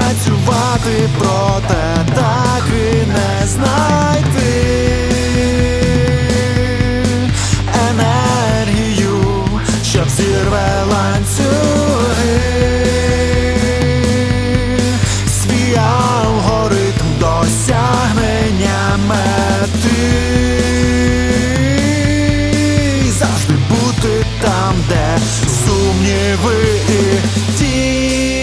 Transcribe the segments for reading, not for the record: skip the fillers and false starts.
працювати, проте так і не знайти енергію, що зірве ланцюги, свій алгоритм досягнення мети. Завжди бути там, де сумніви і тінь.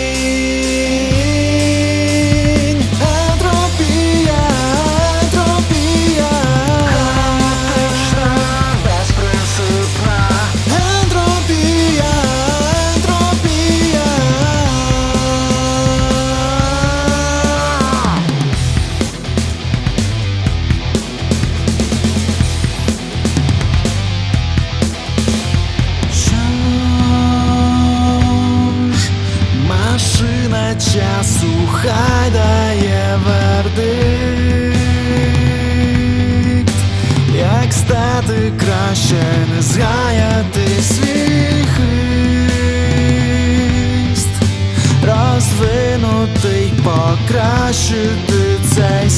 Ентропія, ентропія, хаотична, безпринципна. Ентропія, ентропія. Машина часу хай дає вердикт, як стати краще, не згаяти свій хист, розвинути й покращити цей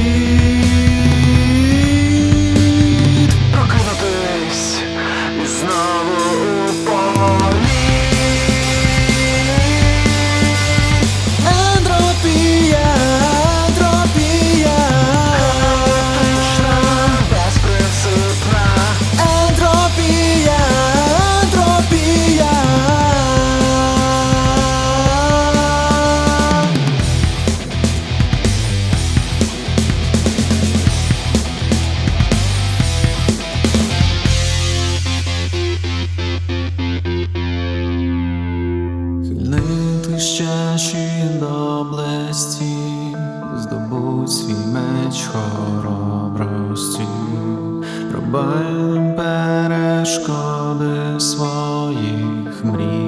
світ, прокинутись і знову у полі. Хилити з чаші доблесті, здобудь свій меч хоробрості, рубай перешкоди своїх мрій.